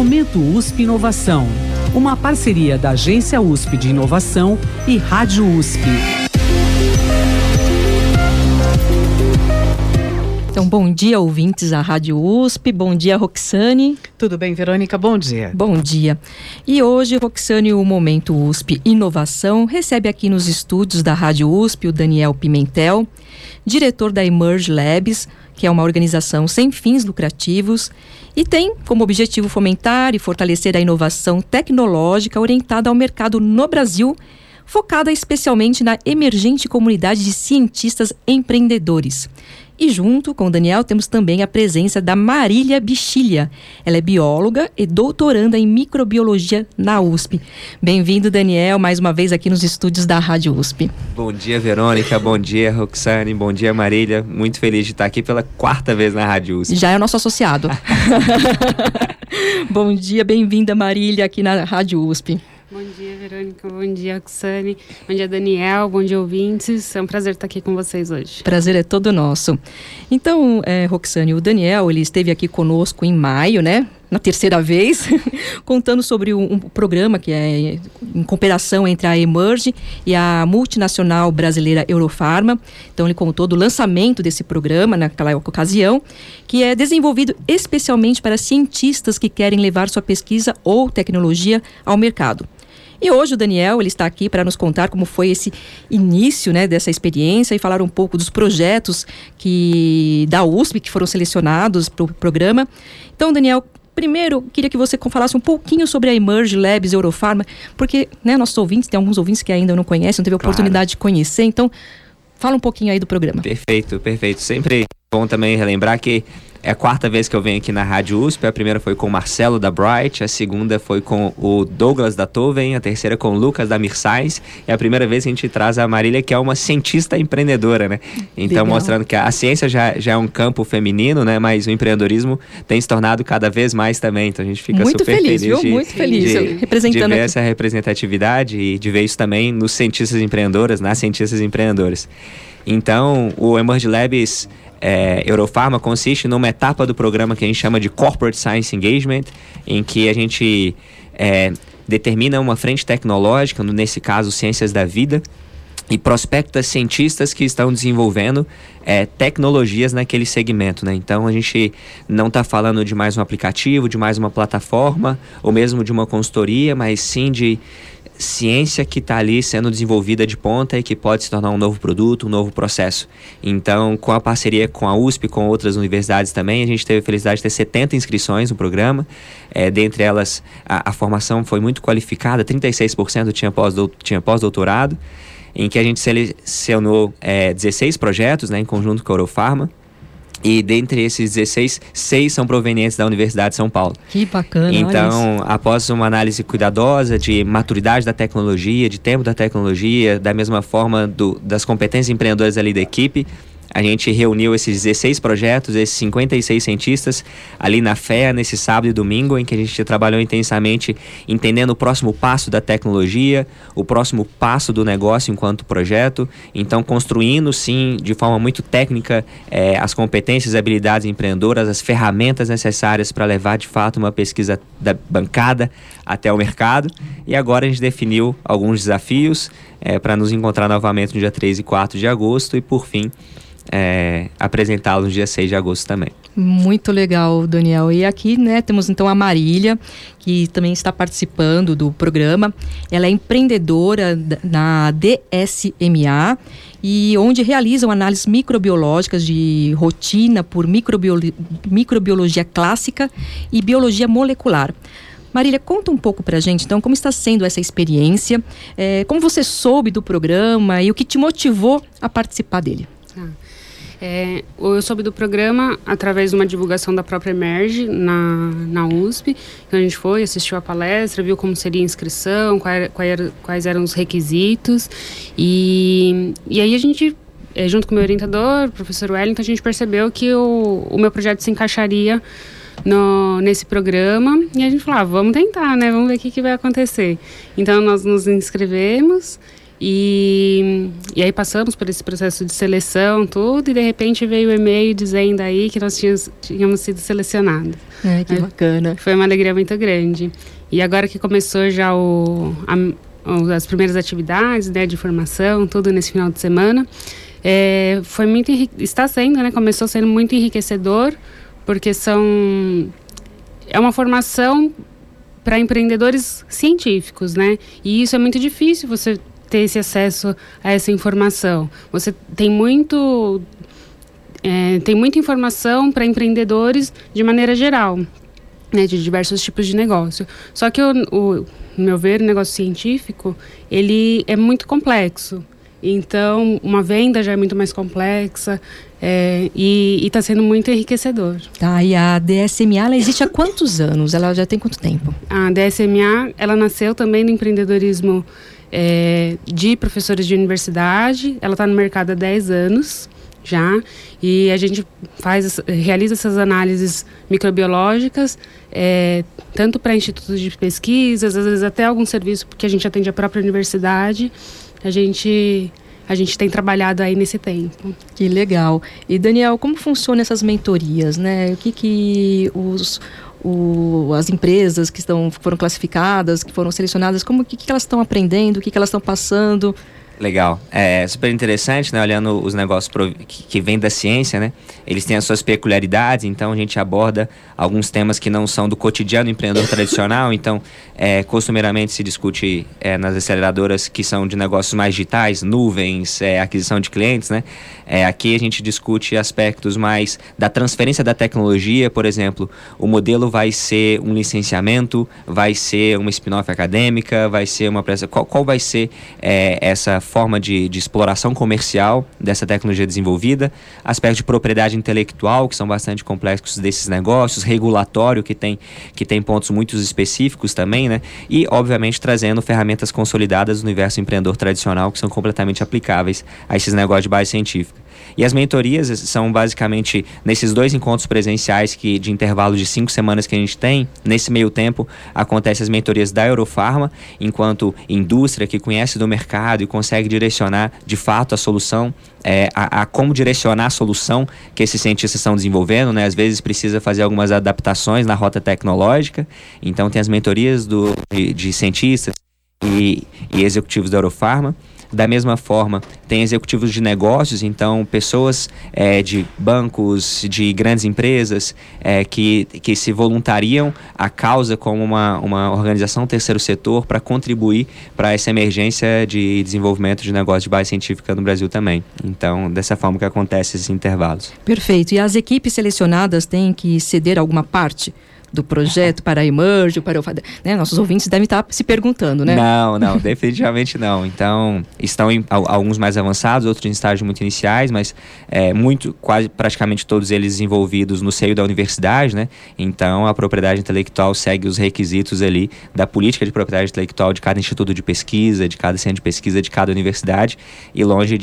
Momento USP Inovação, uma parceria da Agência USP de Inovação e Rádio USP. Então, bom dia, ouvintes da Rádio USP. Bom dia, Roxane. Tudo bem, Verônica? Bom dia. Bom dia. E hoje, Roxane, o Momento USP Inovação recebe aqui nos estúdios da Rádio USP o Daniel Pimentel, diretor da Emerge Labs, que é uma organização sem fins lucrativos e tem como objetivo fomentar e fortalecer a inovação tecnológica orientada ao mercado no Brasil, focada especialmente na emergente comunidade de cientistas empreendedores. E junto com o Daniel temos também a presença da Marília Bichilha. Ela é bióloga e doutoranda em microbiologia na USP. Bem-vindo, Daniel, mais uma vez aqui nos estúdios da Rádio USP. Bom dia, Verônica. Bom dia, Roxane. Bom dia, Marília. Muito feliz de estar aqui pela 4ª vez na Rádio USP. Já é o nosso associado. Bom dia, bem-vinda, Marília, aqui na Rádio USP. Bom dia, Verônica. Bom dia, Roxane. Bom dia, Daniel. Bom dia, ouvintes. É um prazer estar aqui com vocês hoje. Prazer é todo nosso. Então, Roxane, o Daniel, ele esteve aqui conosco em maio, né? Na 3ª vez, contando sobre um programa que é em cooperação entre a Emerge e a multinacional brasileira Eurofarma. Então, ele contou do lançamento desse programa naquela ocasião, que é desenvolvido especialmente para cientistas que querem levar sua pesquisa ou tecnologia ao mercado. E hoje o Daniel, ele está aqui para nos contar como foi esse início, né, dessa experiência e falar um pouco dos projetos da USP que foram selecionados para o programa. Então, Daniel, primeiro, queria que você falasse um pouquinho sobre a Emerge Labs Eurofarma, porque, né, nossos ouvintes, tem alguns ouvintes que ainda não conhecem, não teve a oportunidade de conhecer, então fala um pouquinho aí do programa. Perfeito. Sempre bom também relembrar que é a 4ª vez que eu venho aqui na Rádio USP. A primeira foi com o Marcelo da Bright, a segunda foi com o Douglas da Toven, a terceira com o Lucas da Mirscience, e a primeira vez a gente traz a Marília, que é uma cientista empreendedora, né? Então, legal. Mostrando que a ciência já é um campo feminino, né? Mas o empreendedorismo tem se tornado cada vez mais também, então a gente fica muito super feliz muito feliz representando de ver aqui essa representatividade e de ver isso também nos cientistas empreendedoras, nas cientistas empreendedoras. Então, o Emerge Labs Eurofarma consiste numa etapa do programa que a gente chama de Corporate Science Engagement, em que a gente determina uma frente tecnológica, nesse caso Ciências da Vida, e prospecta cientistas que estão desenvolvendo tecnologias naquele segmento, né? Então a gente não está falando de mais um aplicativo, de mais uma plataforma, ou mesmo de uma consultoria, mas sim de ciência que está ali sendo desenvolvida de ponta e que pode se tornar um novo produto, um novo processo. Então, com a parceria com a USP, com outras universidades também, a gente teve a felicidade de ter 70 inscrições no programa. Dentre elas, a formação foi muito qualificada, 36% tinha pós-doutorado, em que a gente selecionou 16 projetos, né, em conjunto com a Eurofarma. E dentre esses 16, 6 são provenientes da Universidade de São Paulo. Que bacana, então, após uma análise cuidadosa de maturidade da tecnologia, de tempo da tecnologia, da mesma forma das competências empreendedoras ali da equipe, a gente reuniu esses 16 projetos, esses 56 cientistas, ali na FEA, nesse sábado e domingo, em que a gente trabalhou intensamente entendendo o próximo passo da tecnologia, o próximo passo do negócio enquanto projeto. Então, construindo, sim, de forma muito técnica, as competências e habilidades empreendedoras, as ferramentas necessárias para levar, de fato, uma pesquisa da bancada até o mercado. E agora a gente definiu alguns desafios para nos encontrar novamente no dia 3 e 4 de agosto e, por fim, apresentá-lo no dia 6 de agosto também. Muito legal, Daniel. E aqui, né, temos então a Marília, que também está participando do programa. Ela é empreendedora na DSMA, e onde realizam análises microbiológicas de rotina por microbiologia clássica e biologia molecular. Marília, conta um pouco pra gente, então, como está sendo essa experiência, como você soube do programa e o que te motivou a participar dele? Eu soube do programa através de uma divulgação da própria Emerge na USP. Então a gente foi, assistiu a palestra, viu como seria a inscrição, quais eram os requisitos. E aí a gente, junto com o meu orientador, o professor Wellington, a gente percebeu que o meu projeto se encaixaria nesse programa. E a gente falou, vamos tentar, né? Vamos ver o que vai acontecer. Então nós nos inscrevemos. E aí passamos por esse processo de seleção, tudo, e de repente veio o e-mail dizendo aí que nós tínhamos sido selecionados. Que bacana. Foi uma alegria muito grande. E agora que começou já as primeiras atividades, né, de formação, tudo nesse final de semana, foi muito está sendo, né, começou sendo muito enriquecedor, porque é uma formação para empreendedores científicos, né? E isso é muito difícil, você ter esse acesso a essa informação. Você tem muita informação para empreendedores de maneira geral, né, de diversos tipos de negócio. Só que, no meu ver, o negócio científico, ele é muito complexo. Então, uma venda já é muito mais complexa e está sendo muito enriquecedor. Tá, e a DSMA, ela existe há quantos anos? Ela já tem quanto tempo? A DSMA, ela nasceu também no empreendedorismo de professores de universidade. Ela está no mercado há 10 anos já. E a gente realiza essas análises microbiológicas, tanto para institutos de pesquisas, às vezes até algum serviço que a gente atende a própria universidade. A gente tem trabalhado aí nesse tempo. Que legal. E, Daniel, como funcionam essas mentorias, né? O que as empresas que foram classificadas, que foram selecionadas, o que elas estão aprendendo, o que elas estão passando? Legal. É super interessante, né? Olhando os negócios que vêm da ciência, né? Eles têm as suas peculiaridades, então a gente aborda alguns temas que não são do cotidiano do empreendedor tradicional. Então, costumeiramente se discute nas aceleradoras que são de negócios mais digitais, nuvens, aquisição de clientes, né? Aqui a gente discute aspectos mais da transferência da tecnologia, por exemplo, o modelo vai ser um licenciamento, vai ser uma spin-off acadêmica, vai ser uma pressa. Qual vai ser essa forma de exploração comercial dessa tecnologia desenvolvida, aspectos de propriedade intelectual, que são bastante complexos desses negócios, regulatório, que tem pontos muito específicos também, né? E, obviamente, trazendo ferramentas consolidadas do universo empreendedor tradicional, que são completamente aplicáveis a esses negócios de base científica. E as mentorias são basicamente nesses 2 encontros presenciais de intervalo de 5 semanas que a gente tem. Nesse meio tempo acontecem as mentorias da Eurofarma, enquanto indústria que conhece do mercado e consegue direcionar de fato a solução, a como direcionar a solução que esses cientistas estão desenvolvendo, né? Às vezes precisa fazer algumas adaptações na rota tecnológica, então tem as mentorias de cientistas e executivos da Eurofarma. Da mesma forma, tem executivos de negócios, então pessoas de bancos, de grandes empresas que se voluntariam à causa como uma organização terceiro setor para contribuir para essa emergência de desenvolvimento de negócios de base científica no Brasil também. Então, dessa forma que acontece esses intervalos. Perfeito. E as equipes selecionadas têm que ceder alguma parte do projeto para a Emerge, para o... né? Nossos ouvintes devem estar se perguntando, né? Não, definitivamente não. Então, estão alguns mais avançados, outros em estágios muito iniciais, mas quase praticamente todos eles envolvidos no seio da universidade, né? Então, a propriedade intelectual segue os requisitos ali da política de propriedade intelectual de cada instituto de pesquisa, de cada centro de pesquisa, de cada universidade, e longe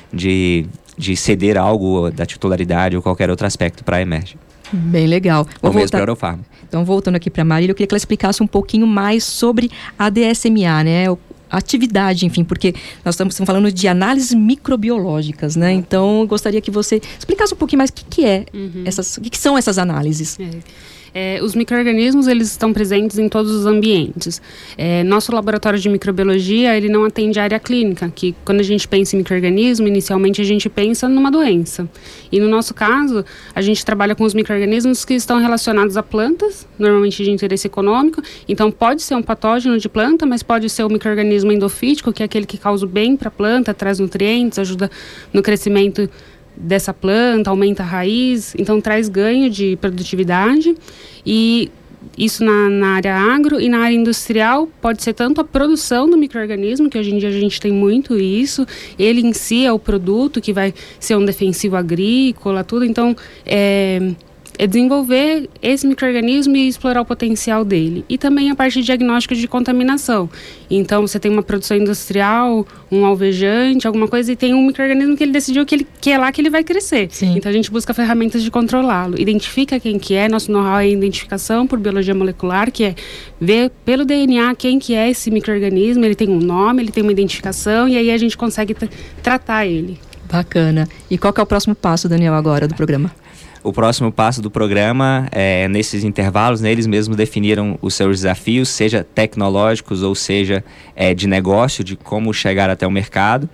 de ceder algo da titularidade ou qualquer outro aspecto para a Emerge. Bem legal. Ou mesmo para a Eurofarma. Então, voltando aqui para a Marília, eu queria que ela explicasse um pouquinho mais sobre a DSMA, né? A atividade, enfim, porque nós estamos falando de análises microbiológicas, né? Então, eu gostaria que você explicasse um pouquinho mais o que são essas análises. Os micro-organismos, eles estão presentes em todos os ambientes. Nosso laboratório de microbiologia, ele não atende a área clínica, que quando a gente pensa em micro-organismo, inicialmente a gente pensa numa doença. E no nosso caso, a gente trabalha com os micro-organismos que estão relacionados a plantas, normalmente de interesse econômico. Então, pode ser um patógeno de planta, mas pode ser o micro-organismo endofítico, que é aquele que causa o bem para a planta, traz nutrientes, ajuda no crescimento dessa planta, aumenta a raiz, então traz ganho de produtividade. E isso na área agro, e na área industrial pode ser tanto a produção do micro-organismo, que hoje em dia a gente tem muito isso, ele em si é o produto que vai ser um defensivo agrícola, tudo. Então desenvolver esse micro-organismo e explorar o potencial dele. E também a parte de diagnóstico de contaminação. Então, você tem uma produção industrial, um alvejante, alguma coisa, e tem um micro-organismo que ele decidiu que é lá que ele vai crescer. Sim. Então, a gente busca ferramentas de controlá-lo. Identifica quem que é, nosso know-how é a identificação por biologia molecular, que é ver pelo DNA quem que é esse micro-organismo, ele tem um nome, ele tem uma identificação, e aí a gente consegue tratar ele. Bacana. E qual que é o próximo passo, Daniel, agora do programa? O próximo passo do programa, nesses intervalos, eles mesmos definiram os seus desafios, seja tecnológicos ou seja de negócio, de como chegar até o mercado,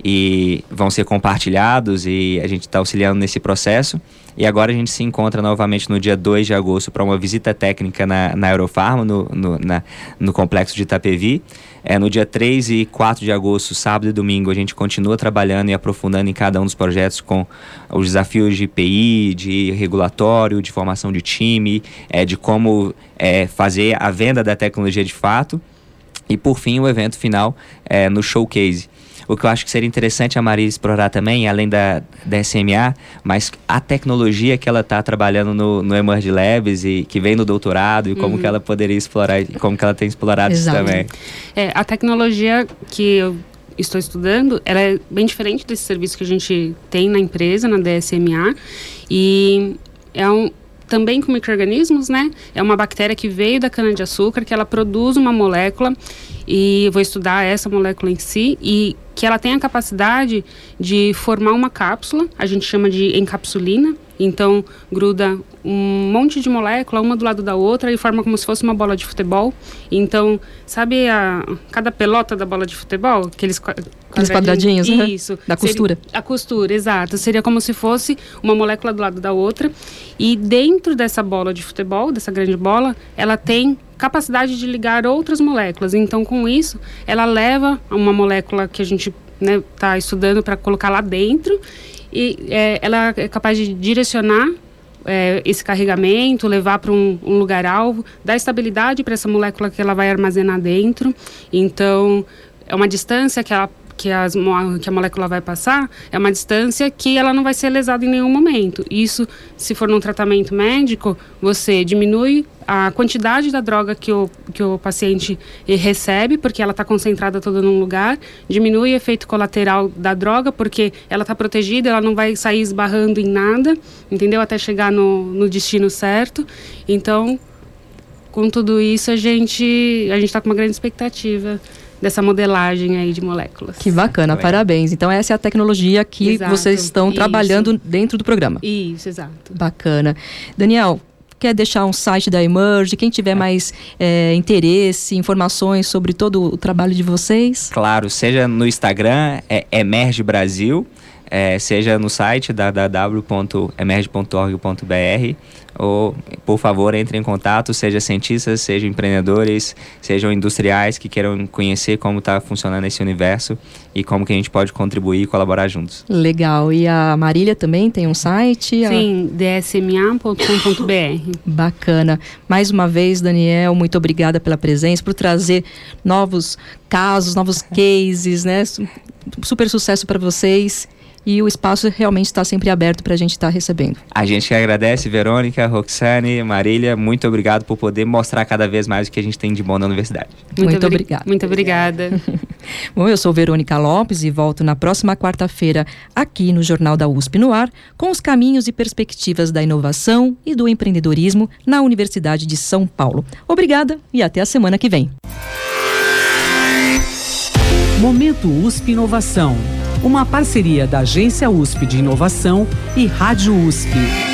e vão ser compartilhados e a gente está auxiliando nesse processo. E agora a gente se encontra novamente no dia 2 de agosto para uma visita técnica na Eurofarma, no complexo de Itapevi. No dia 3 e 4 de agosto, sábado e domingo, a gente continua trabalhando e aprofundando em cada um dos projetos com os desafios de IPI, de regulatório, de formação de time, de como fazer a venda da tecnologia de fato. E por fim, o evento final no Showcase. O que eu acho que seria interessante a Marília explorar também, além da SMA, mas a tecnologia que ela está trabalhando no Emerge Labs e que vem no doutorado e como que ela poderia explorar e como que ela tem explorado Exato. isso também. A tecnologia que eu estou estudando, ela é bem diferente desse serviço que a gente tem na empresa, na DSMA, e também com micro-organismos, né? É uma bactéria que veio da cana-de-açúcar, que ela produz uma molécula, e eu vou estudar essa molécula em si, e que ela tem a capacidade de formar uma cápsula, a gente chama de encapsulina, então gruda um monte de molécula, uma do lado da outra, e forma como se fosse uma bola de futebol. Então, sabe cada pelota da bola de futebol? Aqueles quadradinhos, isso. Da costura. A costura, exato. Seria como se fosse uma molécula do lado da outra, e dentro dessa bola de futebol, dessa grande bola, ela tem capacidade de ligar outras moléculas. Então, com isso, ela leva uma molécula que a gente está estudando para colocar lá dentro, e ela é capaz de direcionar esse carregamento, levar para um lugar-alvo, dar estabilidade para essa molécula que ela vai armazenar dentro. Então, é uma distância que a molécula vai passar, é uma distância que ela não vai ser lesada em nenhum momento. Isso, se for num tratamento médico, você diminui a quantidade da droga que o paciente recebe, porque ela está concentrada toda num lugar, diminui o efeito colateral da droga, porque ela está protegida, ela não vai sair esbarrando em nada, entendeu? Até chegar no destino certo. Então, com tudo isso, a gente está com uma grande expectativa dessa modelagem aí de moléculas. Que bacana, parabéns. Então essa é a tecnologia que Exato, vocês estão trabalhando dentro do programa. Isso, exato. Bacana. Daniel, quer deixar um site da Emerge? Quem tiver mais interesse, informações sobre todo o trabalho de vocês? Claro, seja no Instagram, Emerge Brasil, seja no site www.emerge.org.br, ou, por favor, entre em contato, seja cientistas, sejam empreendedores, sejam industriais que queiram conhecer como está funcionando esse universo e como que a gente pode contribuir e colaborar juntos. Legal. E a Marília também tem um site? Sim, dsma.com.br. Bacana. Mais uma vez, Daniel, muito obrigada pela presença, por trazer novos casos, novos cases, né? Super sucesso para vocês. E o espaço realmente está sempre aberto para a gente estar recebendo. A gente que agradece, Verônica, Roxane, Marília, muito obrigado por poder mostrar cada vez mais o que a gente tem de bom na universidade. Muito obrigada. Muito obrigada. Bom, eu sou Verônica Lopes e volto na próxima quarta-feira aqui no Jornal da USP no Ar, com os caminhos e perspectivas da inovação e do empreendedorismo na Universidade de São Paulo. Obrigada e até a semana que vem. Momento USP Inovação, uma parceria da Agência USP de Inovação e Rádio USP.